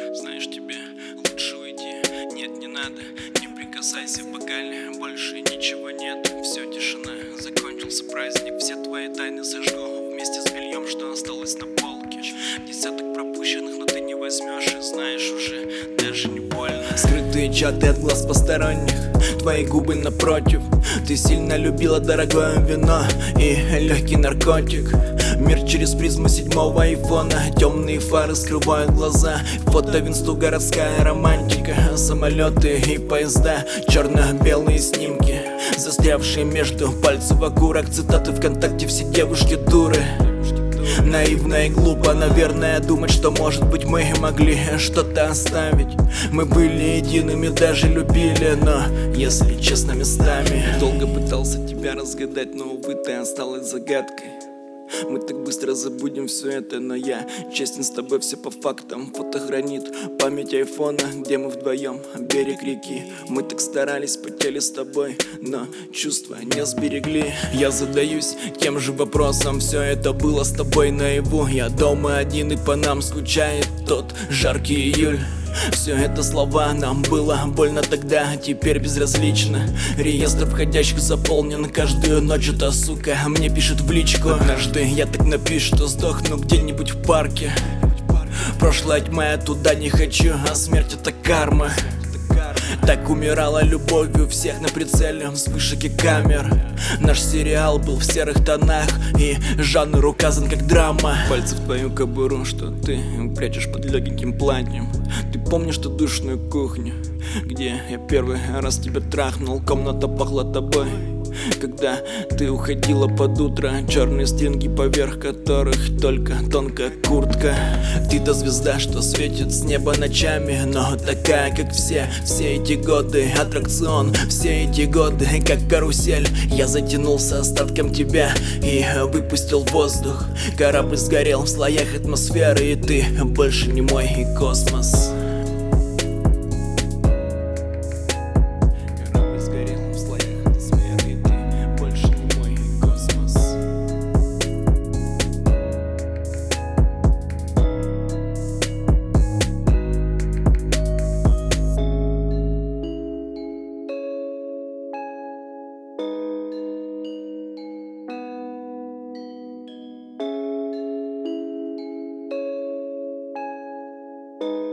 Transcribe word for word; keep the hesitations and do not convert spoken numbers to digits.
Знаешь, тебе лучше уйти. Нет, не надо, не прикасайся, в бокале больше ничего нет. Все, тишина, закончился праздник. Все твои тайны сожгу вместе с бельем, что осталось на полке. Десяток пропущенных, но ты не возьмешь, и знаешь, уже даже не больно. Скрытые чаты от глаз посторонних, твои губы напротив. Ты сильно любила дорогое вино и легкий наркотик. Мир через призму седьмого айфона. Темные фары скрывают глаза. Фото в инсту, городская романтика. Самолеты и поезда, черно-белые снимки, застрявшие между пальцев окурок. Цитаты ВКонтакте, все девушки дуры. Наивно и глупо, наверное, думать, что, может быть, мы могли что-то оставить. Мы были едиными, даже любили, но, если честно, местами. Долго пытался тебя разгадать, но, увы, ты осталась загадкой. Мы так быстро забудем все это, но я честен с тобой, все по фактам. Фото хранит память айфона, где мы вдвоем, берег реки. Мы так старались, потели с тобой, но чувства не сберегли. Я задаюсь тем же вопросом, все это было с тобой наяву. Я дома один и по нам скучает тот жаркий июль. Все это слова, нам было больно тогда, теперь безразлично. Реестр входящих заполнен, каждую ночь эта сука мне пишет в личку. Однажды я так напишу, что сдохну где-нибудь в парке. Прошлая тьма, я туда не хочу, а смерть это карма. Так умирала любовью всех на прицеле вспышек и камер. Наш сериал был в серых тонах, и жанр указан как драма. Пальцы в твою кобуру, что ты прячешь под легеньким платьем. Ты помнишь ту душную кухню, где я первый раз тебя трахнул? Комната пахла тобой, когда ты уходила под утро. Черные стринги, поверх которых только тонкая куртка. Ты-то звезда, что светит с неба ночами, но такая, как все. Все эти годы аттракцион, все эти годы как карусель. Я затянулся остатком тебя и выпустил воздух. Корабль сгорел в слоях атмосферы, и ты больше не мой космос. you